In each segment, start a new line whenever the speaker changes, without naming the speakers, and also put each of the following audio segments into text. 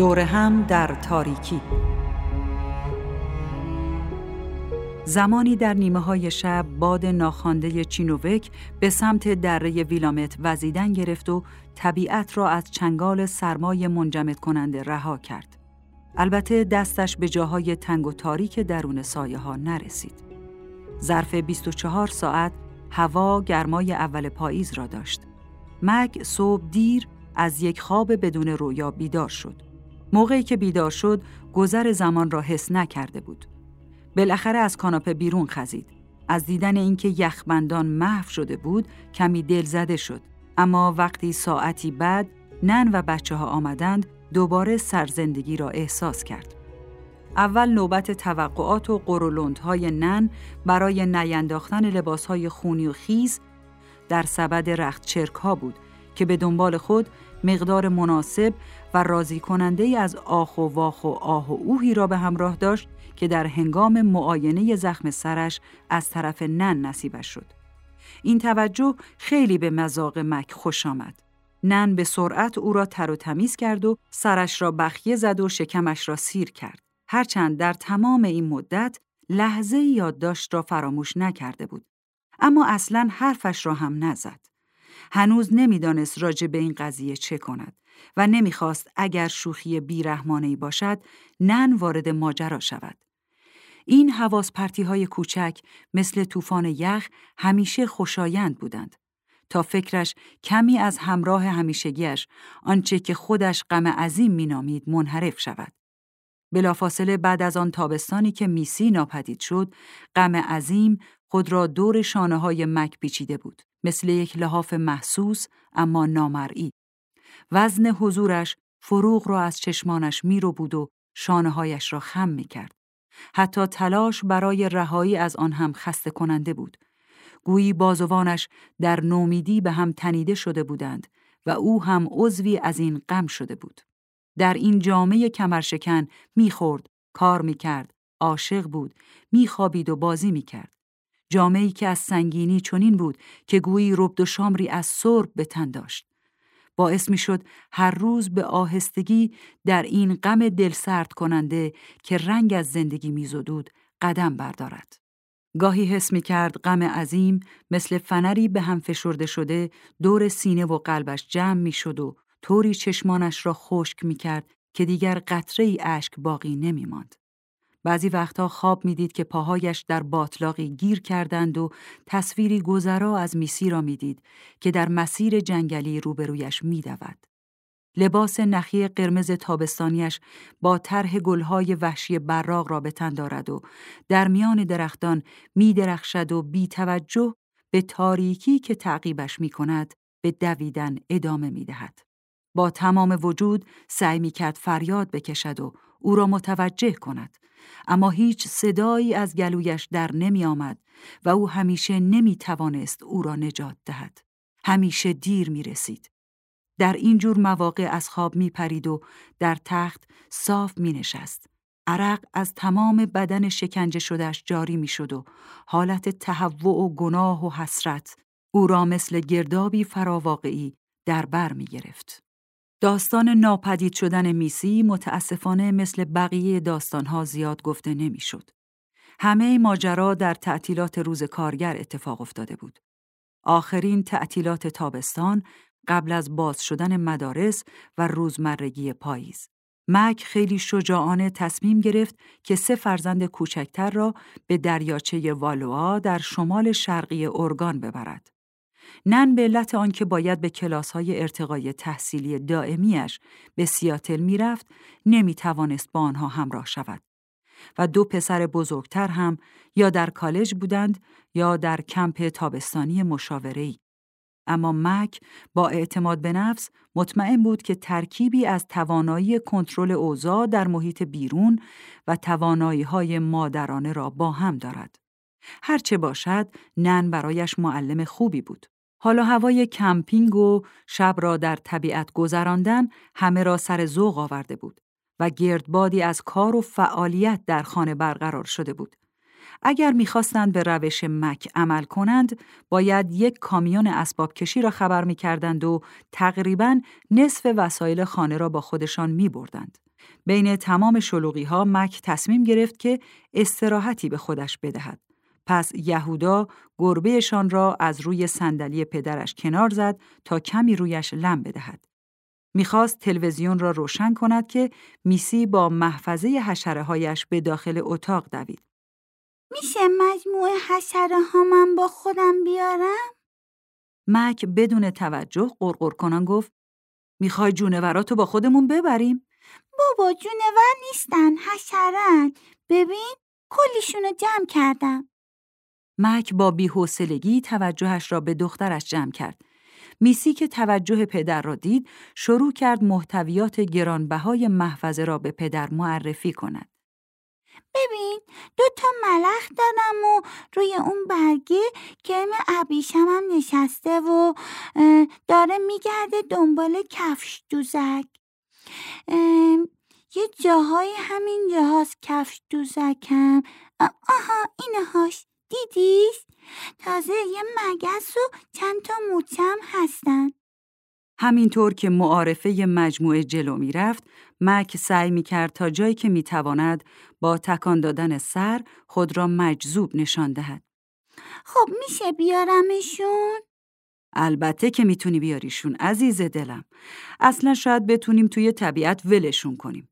دور هم در تاریکی. زمانی در نیمه‌های شب باد ناخوانده چینوک به سمت دره ویلامت وزیدن گرفت و طبیعت را از چنگال سرمای منجمد کننده رها کرد. البته دستش به جاهای تنگ و تاریک درون سایه‌ها نرسید. ظرف 24 ساعت هوا گرمای اول پاییز را داشت. مگ صبح دیر از یک خواب بدون رویا بیدار شد. موقعی که بیدار شد، گذر زمان را حس نکرده بود. بالاخره از کاناپه بیرون خزید. از دیدن اینکه یخبندان محو شده بود، کمی دلزده شد. اما وقتی ساعتی بعد نن و بچه‌ها آمدند، دوباره سرزندگی را احساس کرد. اول نوبت توقعات و قرولندهای نن برای نینداختن لباسهای خونی و خیس در سبد رختچرک‌ها بود که به دنبال خود مقدار مناسب و راضی کننده از آخ و واخ و آه و اوهی را به همراه داشت که در هنگام معاینه زخم سرش از طرف نن نصیبش شد. این توجه خیلی به مذاق مک خوش آمد. نن به سرعت او را تر و تمیز کرد و سرش را بخیه زد و شکمش را سیر کرد. هرچند در تمام این مدت لحظه یادداشت را فراموش نکرده بود. اما اصلاً حرفش را هم نزد. هنوز نمیدانست راجع به این قضیه چه کند و نمیخواست اگر شوخی بیرحمانه‌ای باشد نن وارد ماجرا شود. این حواس پرتی‌های کوچک مثل طوفان یخ همیشه خوشایند بودند تا فکرش کمی از همراه همیشگیش، آنچه که خودش غم عظیم مینامید، منحرف شود. بلافاصله بعد از آن تابستانی که میسی ناپدید شد، غم عظیم خود را دور شانه‌های مک پیچیده بود، مثل یک لحاف محسوس اما نامرئی. وزن حضورش فروغ را از چشمانش میرو بود و شانه‌هایش را خم می‌کرد. حتی تلاش برای رهایی از آن هم خسته کننده بود. گویی بازوانش در نومیدی به هم تنیده شده بودند و او هم عضوی از این غم شده بود. در این جامعه کمرشکن می‌خورد، کار می‌کرد، عاشق بود، می‌خوابید و بازی می‌کرد. جامعه‌ای که از سنگینی چنین بود که گویی ربد و شامری از سرب به تن داشت. باعث می‌شد هر روز به آهستگی در این غم دلسرد کننده که رنگ از زندگی می‌زدود قدم بردارد. گاهی حس می‌کرد غم عظیم مثل فنری به هم فشرده شده دور سینه و قلبش جمع می‌شد و طوری چشمانش را خشک می‌کرد که دیگر قطره‌ای اشک باقی نمی‌ماند. بعضی وقتها خواب می‌دید که پاهایش در باطلاقی گیر کردند و تصویری گذرا از میسی را می‌دید که در مسیر جنگلی روبرویش می‌دود. لباس نخی قرمز تابستانیش با طرح گل‌های وحشی براق را به تن دارد و در میان درختان می‌درخشد و بی توجه به تاریکی که تعقیبش می‌کند به دویدن ادامه می‌دهد. با تمام وجود سعی می‌کرد فریاد بکشد و او را متوجه کند، اما هیچ صدایی از گلویش در نمی‌آمد و او همیشه نمی‌توانست او را نجات دهد. همیشه دیر می‌رسید. در این جور مواقع از خواب می‌پرید و در تخت صاف می‌نشست. عرق از تمام بدن شکنجه شده‌اش جاری می‌شد و حالت تهوع و گناه و حسرت او را مثل گردابی فراواقعی در بر می‌گرفت. داستان ناپدید شدن میسی متاسفانه مثل بقیه داستانها زیاد گفته نمی‌شد. همه ماجرا در تعطیلات روز کارگر اتفاق افتاده بود. آخرین تعطیلات تابستان قبل از باز شدن مدارس و روزمرگی پاییز. مک خیلی شجاعانه تصمیم گرفت که 3 فرزند کوچکتر را به دریاچه والوا در شمال شرقی اورگان ببرد. نن به علت آنکه باید به کلاس‌های ارتقای تحصیلی دائمیش به سیاتل می‌رفت، نمی‌توانست با آنها همراه شود. و 2 پسر بزرگتر هم یا در کالج بودند یا در کمپ تابستانی مشاوره‌ای. اما مک با اعتماد به نفس مطمئن بود که ترکیبی از توانایی کنترل اوضاع در محیط بیرون و توانایی‌های مادرانه را با هم دارد. هرچه باشد، نن برایش معلم خوبی بود. حالا هوای کمپینگ و شب را در طبیعت گذراندن همه را سر ذوق آورده بود و گردبادی از کار و فعالیت در خانه برقرار شده بود. اگر می‌خواستند به روش مک عمل کنند، باید یک کامیون اسباب کشی را خبر می‌کردند و تقریباً نصف وسایل خانه را با خودشان می‌بردند. بین تمام شلوغی‌ها مک تصمیم گرفت که استراحتی به خودش بدهد. پس یهودا گربه‌شان را از روی صندلی پدرش کنار زد تا کمی رویش لم بدهد. می‌خواست تلویزیون را روشن کند که میسی با محفظه حشره‌هایش به داخل اتاق دوید.
میشه مجموعه حشره ها من با خودم بیارم؟
مک بدون توجه قرقر کنان گفت میخوای جونوراتو با خودمون ببریم؟
بابا جونور نیستن، حشره‌ان. ببین کلیشونو جمع کردم.
مک با بی‌حوصلگی توجهش را به دخترش جمع کرد. میسی که توجه پدر را دید، شروع کرد محتویات گرانبهای محفظه را به پدر معرفی کند.
ببین 2 ملخ دارم و روی اون برگه کرم ابریشم هم نشسته و داره میگرده دنبال کفش دوزک. یه جاهای همین جاهاست کفش دوزکم. آها اینهاش دیدیش؟ تازه یه مگس و چند تا موچم هستن.
همینطور که معارفه مجموعه جلو می رفت، مک سعی می کرد تا جایی که می تواند با تکان دادن سر خود را مجذوب نشان دهد.
خب میشه بیارمشون؟
البته که میتونی بیاریشون عزیز دلم. اصلا شاید بتونیم توی طبیعت ولشون کنیم.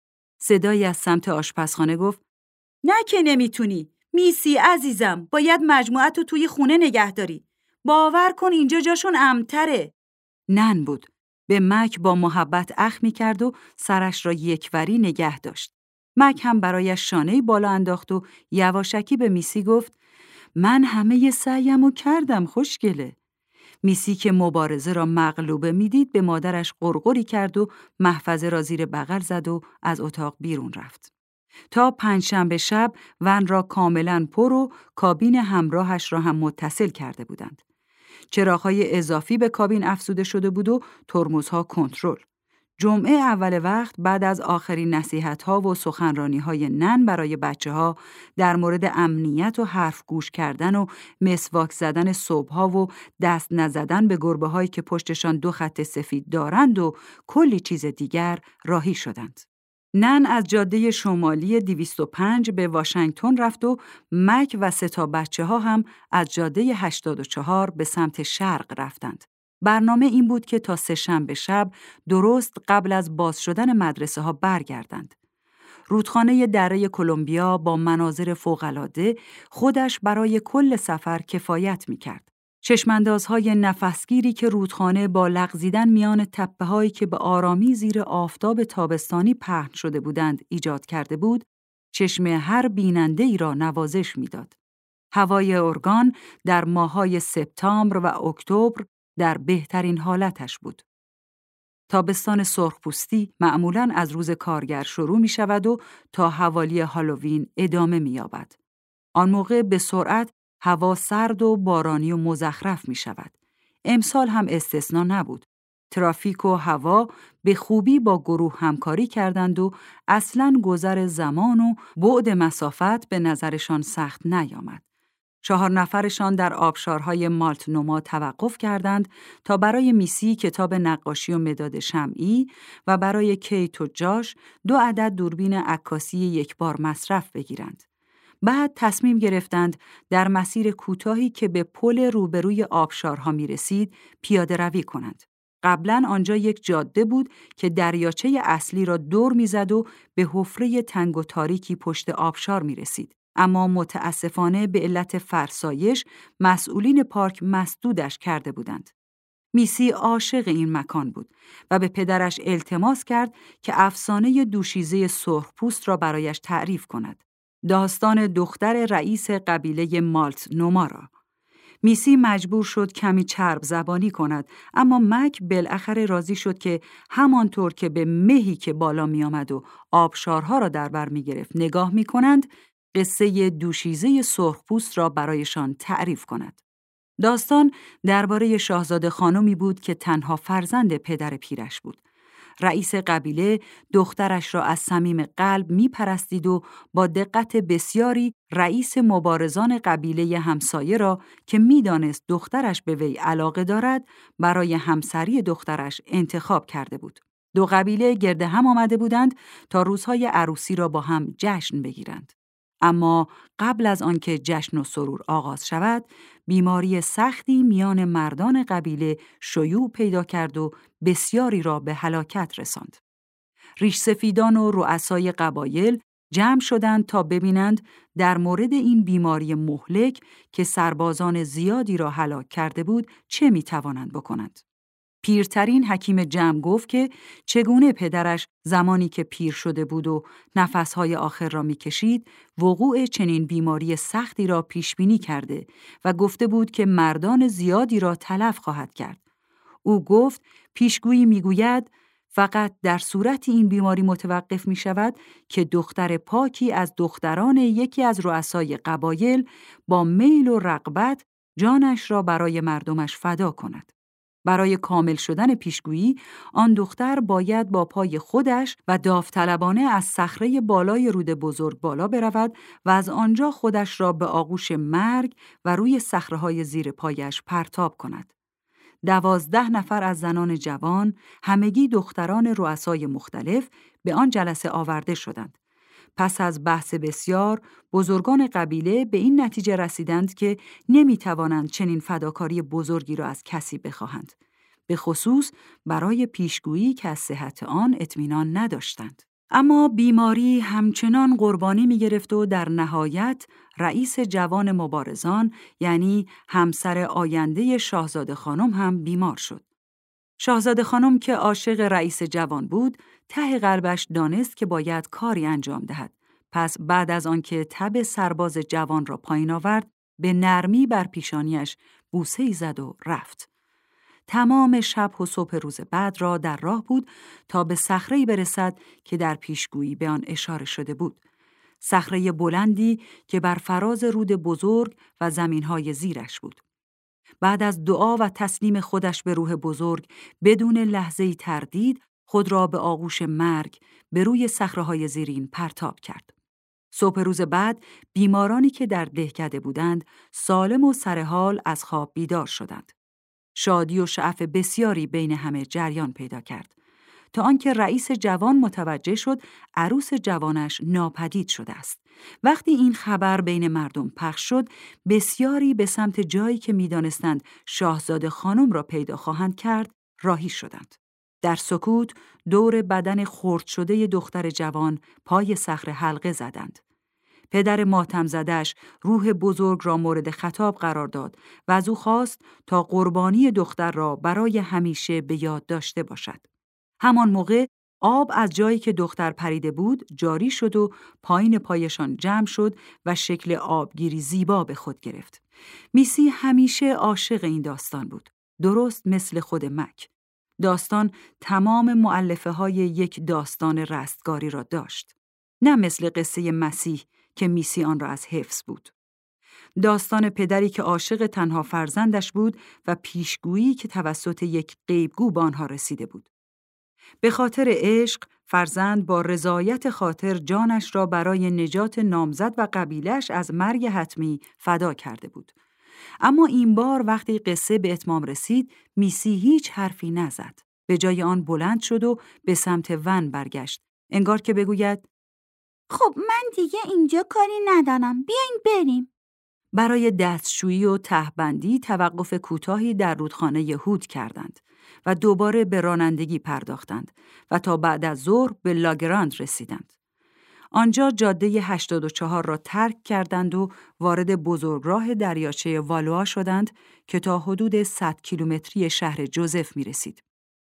صدایی از سمت آشپزخانه گفت نه که نمیتونی. میسی عزیزم باید مجموعتو توی خونه نگه داری. باور کن اینجا جاشون امن‌تره. نن بود. به مک با محبت اخم می‌کرد و سرش را یکوری نگه داشت. مک هم برایش شانه‌ای بالا انداخت و یواشکی به میسی گفت من همه سعیمو کردم خوشگله. میسی که مبارزه را مغلوبه میدید به مادرش غرغری کرد و محفظه را زیر بغل زد و از اتاق بیرون رفت. تا پنجشنبه شب ون را کاملاً پر و کابین همراهش را هم متصل کرده بودند. چراغ‌های اضافی به کابین افزوده شده بود و ترمزها کنترل. جمعه اول وقت بعد از آخرین نصیحت‌ها و سخنرانی‌های نن برای بچه‌ها در مورد امنیت و حرف گوش کردن و مسواک زدن صبح‌ها و دست نزدن به گربه‌هایی که پشتشان 2 خط سفید دارند و کلی چیز دیگر راهی شدند. نن از جاده شمالی 205 به واشنگتن رفت و مک و 3 بچه‌ها هم از جاده 84 به سمت شرق رفتند. برنامه این بود که تا 3 شنبه شب درست قبل از باز شدن مدرسه ها برگردند. رودخانه دره کلمبیا با مناظر فوق‌العاده خودش برای کل سفر کفایت می‌کرد. چشماندازهای نفسگیری که رودخانه با لغزیدن میان تپه‌هایی که به آرامی زیر آفتاب تابستانی پهن شده بودند ایجاد کرده بود، چشم هر بیننده ای را نوازش می‌داد. هوای اورگان در ماه‌های سپتامبر و اکتبر در بهترین حالتش بود. تابستان سرخپوستی معمولاً از روز کارگر شروع می شود و تا حوالی هالووین ادامه می یابد. آن موقع به سرعت هوا سرد و بارانی و مزخرف می شود. امسال هم استثنا نبود. ترافیک و هوا به خوبی با گروه همکاری کردند و اصلاً گذر زمان و بعد مسافت به نظرشان سخت نیامد. 4 نفرشان در آبشارهای مالتنوما توقف کردند تا برای میسی کتاب نقاشی و مداد شمعی و برای کیت و جاش 2 عدد دوربین عکاسی یکبار مصرف بگیرند. بعد تصمیم گرفتند در مسیر کوتاهی که به پل روبروی آبشارها می رسید پیاده روی کنند. قبلاً آنجا یک جاده بود که دریاچه اصلی را دور می زد و به حفره تنگ و تاریکی پشت آبشار می رسید. اما متاسفانه به علت فرسایش مسئولین پارک مسدودش کرده بودند. میسی عاشق این مکان بود و به پدرش التماس کرد که افسانه دوشیزه سرخپوست را برایش تعریف کند. داستان دختر رئیس قبیله مالتنوما را. میسی مجبور شد کمی چرب زبانی کند، اما مک بالاخره راضی شد که همانطور که به مهی که بالا می آمد و آبشارها را در بر می گرفت نگاه می کنند، قصه دوشیزه سرخپوست را برایشان تعریف کند. داستان درباره شاهزاده خانمی بود که تنها فرزند پدر پیرش بود. رئیس قبیله دخترش را از صمیم قلب می‌پرستید و با دقت بسیاری رئیس مبارزان قبیله همسایه را که می‌دانست دخترش به وی علاقه دارد برای همسری دخترش انتخاب کرده بود. دو قبیله گرد هم آمده بودند تا روزهای عروسی را با هم جشن بگیرند. اما قبل از آنکه جشن و سرور آغاز شود، بیماری سختی میان مردان قبیله شیوع پیدا کرد و بسیاری را به هلاکت رساند. ریشسفیدان و رؤسای قبایل جمع شدند تا ببینند در مورد این بیماری مهلک که سربازان زیادی را هلاک کرده بود چه می‌توانند بکنند. پیرترین حکیم جمع گفت که چگونه پدرش زمانی که پیر شده بود و نفسهای آخر را می‌کشید، وقوع چنین بیماری سختی را پیشبینی کرده و گفته بود که مردان زیادی را تلف خواهد کرد. او گفت پیشگویی می‌گوید فقط در صورت این بیماری متوقف می شود که دختر پاکی از دختران یکی از رؤسای قبایل با میل و رغبت جانش را برای مردمش فدا کند. برای کامل شدن پیشگویی، آن دختر باید با پای خودش و داوطلبانه از صخره بالای رود بزرگ بالا برود و از آنجا خودش را به آغوش مرگ و روی صخره‌های زیر پایش پرتاب کند. 12 نفر از زنان جوان، همگی دختران رؤسای مختلف، به آن جلسه آورده شدند. پس از بحث بسیار، بزرگان قبیله به این نتیجه رسیدند که نمی‌توانند چنین فداکاری بزرگی را از کسی بخواهند، به خصوص برای پیشگویی که از صحت آن اطمینان نداشتند. اما بیماری همچنان قربانی می‌گرفت و در نهایت رئیس جوان مبارزان، یعنی همسر آینده شاهزاده خانم هم بیمار شد. شاهزاده خانم که عاشق رئیس جوان بود، ته قلبش دانست که باید کاری انجام دهد. پس بعد از آنکه تب سرباز جوان را پایین آورد، به نرمی بر پیشانیش بوسه‌ای زد و رفت. تمام شب و صبح روز بعد را در راه بود تا به صخره‌ای برسد که در پیشگویی به آن اشاره شده بود. صخره بلندی که بر فراز رود بزرگ و زمین‌های زیرش بود. بعد از دعا و تسلیم خودش به روح بزرگ، بدون لحظه‌ای تردید خود را به آغوش مرگ به روی صخره‌های زیرین پرتاب کرد. صبح روز بعد بیمارانی که در دهکده بودند سالم و سرحال از خواب بیدار شدند. شادی و شعف بسیاری بین همه جریان پیدا کرد تا آنکه رئیس جوان متوجه شد عروس جوانش ناپدید شده است. وقتی این خبر بین مردم پخش شد، بسیاری به سمت جایی که می‌دانستند شاهزاده خانم را پیدا خواهند کرد راهی شدند. در سکوت دور بدن خرد شده دختر جوان پای صخره حلقه زدند. پدر ماتم زدش روح بزرگ را مورد خطاب قرار داد و از او خواست تا قربانی دختر را برای همیشه به یاد داشته باشد. همان موقع آب از جایی که دختر پریده بود جاری شد و پایین پایشان جمع شد و شکل آبگیری زیبا به خود گرفت. میسی همیشه عاشق این داستان بود، درست مثل خود مک. داستان تمام مؤلفه های یک داستان رستگاری را داشت، نه مثل قصه مسیح که میسی آن را از حفظ بود. داستان پدری که عاشق تنها فرزندش بود و پیشگویی که توسط یک غیبگو به آنها رسیده بود. به خاطر عشق، فرزند با رضایت خاطر جانش را برای نجات نامزد و قبیله‌اش از مرگ حتمی فدا کرده بود. اما این بار وقتی قصه به اتمام رسید، میسی هیچ حرفی نزد. به جای آن بلند شد و به سمت ون برگشت، انگار که بگوید
خب من دیگه اینجا کاری ندارم، بیاین بریم.
برای دستشویی و تهبندی توقف کوتاهی در رودخانه یهود کردند و دوباره به رانندگی پرداختند و تا بعد از ظهر به لاگراند رسیدند. آنجا جاده 84 را ترک کردند و وارد بزرگراه دریاچه والوا شدند که تا حدود 100 کیلومتری شهر جوزف می رسید.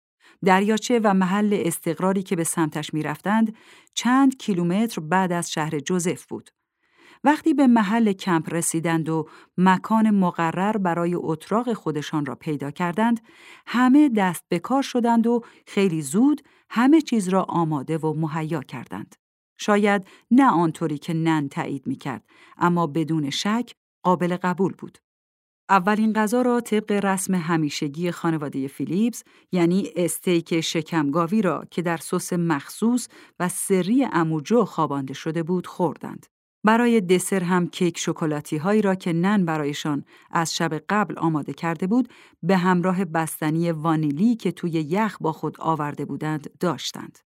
دریاچه و محل استقراری که به سمتش می رفتند چند کیلومتر بعد از شهر جوزف بود. وقتی به محل کمپ رسیدند و مکان مقرر برای اتراق خودشان را پیدا کردند، همه دست به کار شدند و خیلی زود همه چیز را آماده و مهیا کردند. شاید نه آنطوری که نن تایید می‌کرد، اما بدون شک قابل قبول بود. اولین غذا را طبق رسم همیشگی خانواده فیلیپس، یعنی استیک شکمگاوی را که در سس مخصوص و سری عمو جو خوابانده شده بود، خوردند. برای دسر هم کیک شکلاتی هایی را که نن برایشان از شب قبل آماده کرده بود به همراه بستنی وانیلی که توی یخ با خود آورده بودند داشتند.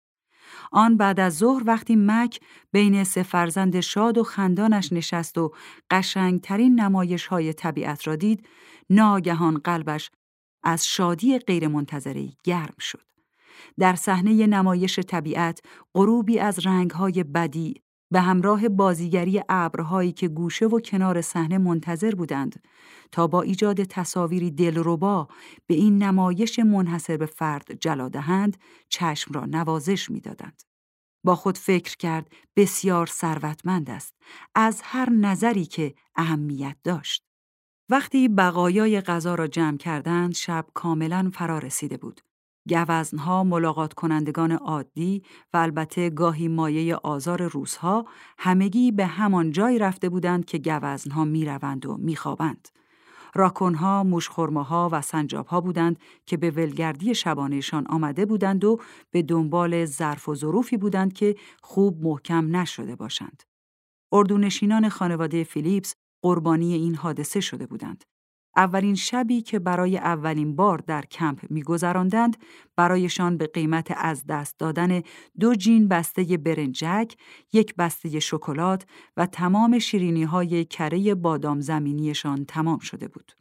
آن بعد از ظهر وقتی مک بین 3 فرزند شاد و خندانش نشست و قشنگترین نمایش‌های طبیعت را دید، ناگهان قلبش از شادی غیرمنتظره‌ای گرم شد. در صحنه نمایش طبیعت، غروبی از رنگ‌های بدیع به همراه بازیگری ابرهایی که گوشه و کنار صحنه منتظر بودند تا با ایجاد تصاویری دلربا به این نمایش منحصر به فرد جلا دهند، چشم را نوازش می‌دادند. با خود فکر کرد بسیار ثروتمند است، از هر نظری که اهمیت داشت. وقتی بقایای غذا را جمع کردند، شب کاملاً فرا رسیده بود. گوزنها، ملاقات کنندگان عادی و البته گاهی مایه آزار روزها همگی به همان جای رفته بودند که گوزنها می روند و می خوابند. راکونها، موشخرماها و سنجابها بودند که به ولگردی شبانهشان آمده بودند و به دنبال ظرف و ظروفی بودند که خوب محکم نشده باشند. اردونشینان خانواده فیلیپس قربانی این حادثه شده بودند. اولین شبی که برای اولین بار در کمپ می‌گذراندند، برایشان به قیمت از دست دادن 2 جین بسته برنجک، 1 بسته شکلات و تمام شیرینی‌های کره بادام زمینیشان تمام شده بود.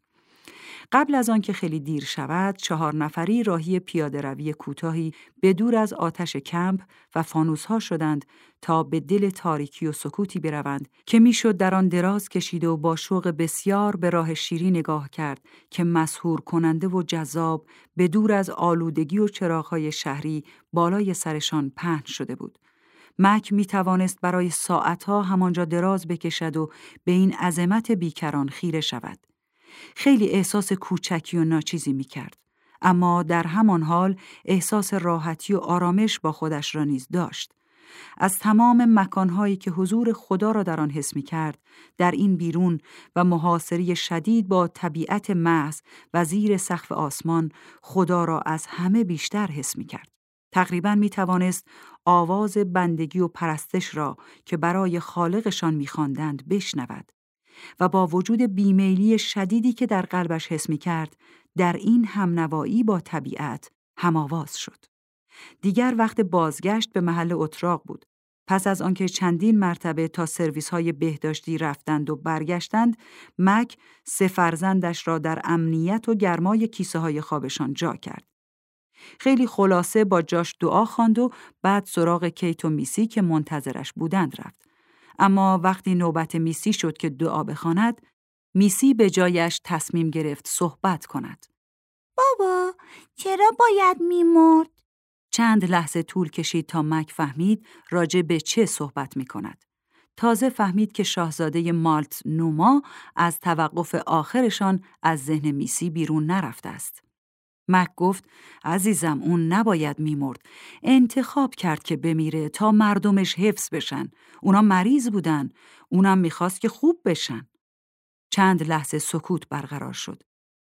قبل از آن که خیلی دیر شود، 4 نفری راهی پیاده‌روی کوتاهی به دور از آتش کمپ و فانوس‌ها شدند تا به دل تاریکی و سکوتی بروند که میشد در آن دراز کشید و با شوق بسیار به راه شیری نگاه کرد که مسحور کننده و جذاب به دور از آلودگی و چراغ‌های شهری بالای سرشان پهن شده بود. مک می توانست برای ساعتها همانجا دراز بکشد و به این عظمت بیکران خیره شود. خیلی احساس کوچکی و ناچیزی می کرد. اما در همان حال احساس راحتی و آرامش با خودش را نیز داشت. از تمام مکانهایی که حضور خدا را در آن حس می کرد، در این بیرون و محاصره شدید با طبیعت محض و زیر سقف آسمان، خدا را از همه بیشتر حس می کرد. تقریباً می توانست آواز بندگی و پرستش را که برای خالقشان می خواندند بشنود. و با وجود بیمیلی شدیدی که در قلبش حس می کرد، در این همنوایی با طبیعت هم‌آواز شد. دیگر وقت بازگشت به محل اتراق بود. پس از آنکه چندین مرتبه تا سرویس‌های بهداشتی رفتند و برگشتند، مک 3 فرزندش را در امنیت و گرمای کیسه‌های خوابشان جا کرد. خیلی خلاصه با جاش دعا خواند و بعد سراغ کیت و میسی که منتظرش بودند رفت. اما وقتی نوبت میسی شد که دعا بخواند، میسی به جایش تصمیم گرفت صحبت کند.
بابا، چرا باید میمرد؟
چند لحظه طول کشید تا مک فهمید راجع به چه صحبت می کند. تازه فهمید که شاهزاده مالت نوما از توقف آخرشان از ذهن میسی بیرون نرفته است. مک گفت عزیزم، اون نباید میمرد. انتخاب کرد که بمیره تا مردمش حفظ بشن. اونا مریض بودن. اونم میخواست که خوب بشن. چند لحظه سکوت برقرار شد.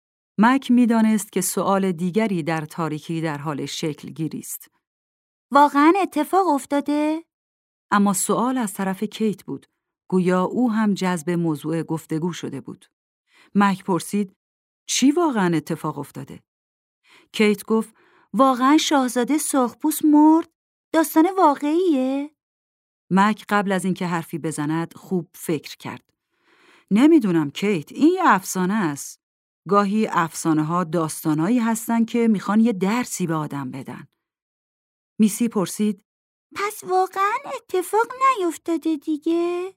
مک میدانست که سؤال دیگری در تاریکی در حال شکل گیری است.
واقعا اتفاق افتاده؟
اما سؤال از طرف کیت بود. گویا او هم جذب موضوع گفتگو شده بود. مک پرسید چی واقعا اتفاق افتاده؟ کیت گفت
واقعا شاهزاده سرخپوست مرد؟ داستان واقعیه؟
مک قبل از اینکه حرفی بزند خوب فکر کرد. نمیدونم کیت، این یه افسانه است. گاهی افسانه ها داستانایی هستن که میخوان یه درسی به آدم بدن. میسی پرسید
پس واقعا اتفاق نیفتاده دیگه؟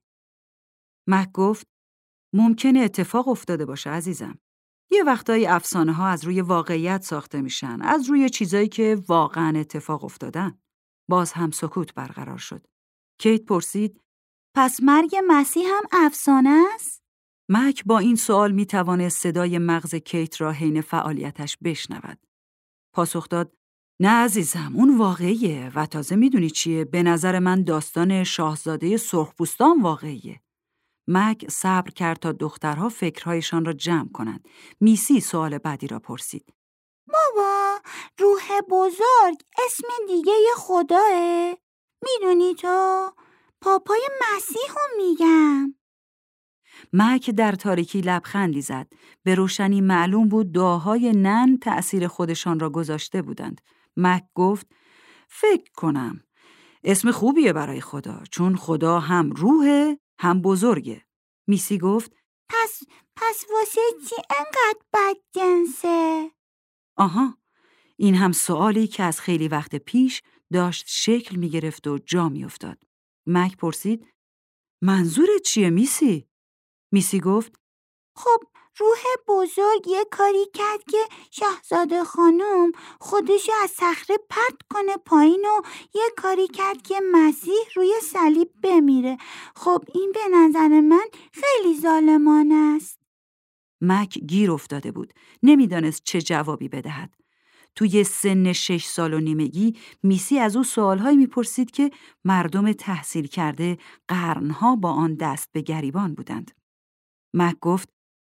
مک گفت ممکنه اتفاق افتاده باشه عزیزم. یه وقتایی افسانه ها از روی واقعیت ساخته میشن، از روی چیزایی که واقعا اتفاق افتادن. باز هم سکوت برقرار شد. کیت پرسید
پس مرگ مسیح هم افسانه است؟
مک با این سوال میتوانست صدای مغز کیت را حین فعالیتش بشنود. پاسخ داد نه عزیزم، اون واقعیه و تازه میدونی چیه؟ به نظر من داستان شاهزاده سرخپوستان واقعیه. مک صبر کرد تا دخترها فکرهایشان را جمع کنند. میسی سوال بعدی را پرسید.
بابا، روح بزرگ اسم دیگه ی خداه؟ میدونی تو؟ پاپای مسیح رو میگم.
مک در تاریکی لبخندی زد. به روشنی معلوم بود دعاهای نن تأثیر خودشان را گذاشته بودند. مک گفت فکر کنم اسم خوبیه برای خدا، چون خدا هم روحه هم بزرگه. میسی گفت
پس واسه چی انقدر بدجنسه؟
آها، این هم سوالی که از خیلی وقت پیش داشت شکل می گرفت و جا می افتاد. مک پرسید منظورت چیه میسی؟ میسی گفت
خب روح بزرگ یه کاری کرد که شاهزاده خانم خودشو از صخره پرت کنه پایین و یه کاری کرد که مسیح روی صلیب بمیره. خب این به نظر من خیلی ظالمانه است.
مک گیر افتاده بود. نمیدانست چه جوابی بدهد. توی سن 6 سال و نیمگی میسی از او سوالهایی میپرسید که مردم تحصیل کرده قرنها با آن دست به گریبان بودند. مک گفت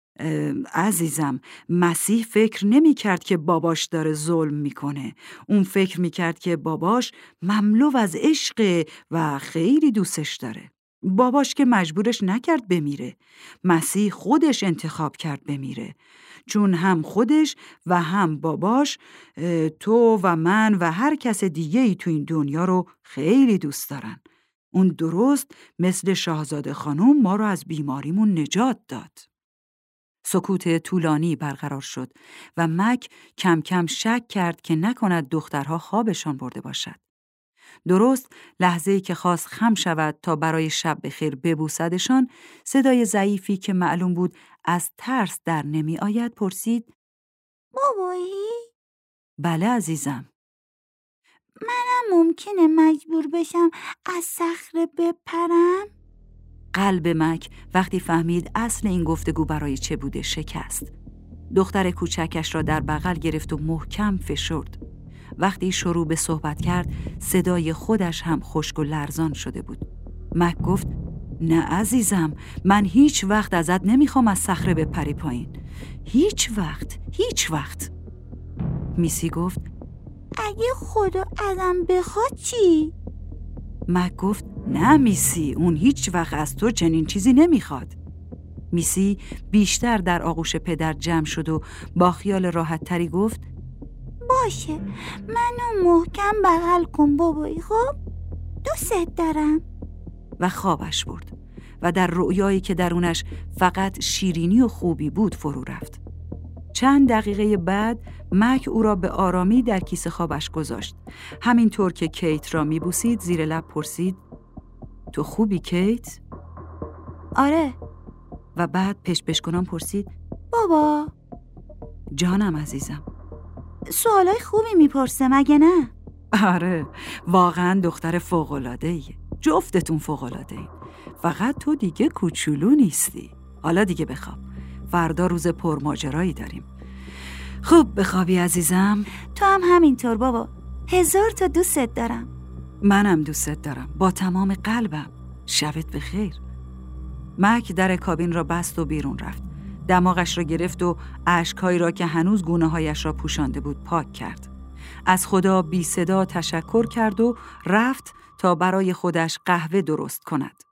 عزیزم، مسیح فکر نمی کرد که باباش داره ظلم میکنه. اون فکر میکرد که باباش مملو از عشق و خیلی دوستش داره. باباش که مجبورش نکرد بمیره. مسیح خودش انتخاب کرد بمیره. چون هم خودش و هم باباش تو و من و هر کس دیگه‌ای تو این دنیا رو خیلی دوست دارن. اون درست مثل شاهزاده خانم ما رو از بیماریمون نجات داد. سکوت طولانی برقرار شد و مک کم کم شک کرد که نکند دخترها خوابشان برده باشد. درست لحظه‌ای که خواست خم شود تا برای شب بخیر ببوسدشان، صدای ضعیفی که معلوم بود از ترس در نمی آید پرسید
بابایی؟
بله عزیزم.
منم ممکنه مجبور بشم از صخره بپرم؟
قلب مک وقتی فهمید اصل این گفتگو برای چه بوده شکست. دختر کوچکش را در بغل گرفت و محکم فشرد. وقتی شروع به صحبت کرد صدای خودش هم خشک و لرزان شده بود. مک گفت نه عزیزم، من هیچ وقت ازت نمیخوام از صخره بپری پایین. هیچ وقت. میسی گفت
اگه خدا ازم بخواد چی؟
مک گفت نه میسی، اون هیچ وقت از تو چنین چیزی نمیخواد. میسی بیشتر در آغوش پدر جمع شد و با خیال راحت تری گفت
باشه، منو محکم بغل کن بابایی، خب؟ دوست دارم.
و خوابش برد و در رؤیایی که درونش فقط شیرینی و خوبی بود فرو رفت. چند دقیقه بعد مک او را به آرامی در کیسه خوابش گذاشت. همینطور که کیت را میبوسید زیر لب پرسید تو خوبی کیت؟
آره.
و بعد پش کنان پرسید
بابا.
جانم عزیزم.
سوالای خوبی میپرسه مگه نه؟
آره، واقعا دختر فوق‌العاده‌ایه. جفتتون فوق‌العاده‌این. فقط تو دیگه کوچولو نیستی. حالا دیگه بخواب. فردا روز پرماجرایی داریم. خوب بخوابی عزیزم.
تو هم همینطور بابا. 1000 تا دوستت دارم.
منم دوستت دارم با تمام قلبم. شبت بخیر. مک در کابین را بست و بیرون رفت. دماغش را گرفت و اشک‌هایی را که هنوز گونه‌هایش را پوشانده بود پاک کرد. از خدا بی صدا تشکر کرد و رفت تا برای خودش قهوه درست کند.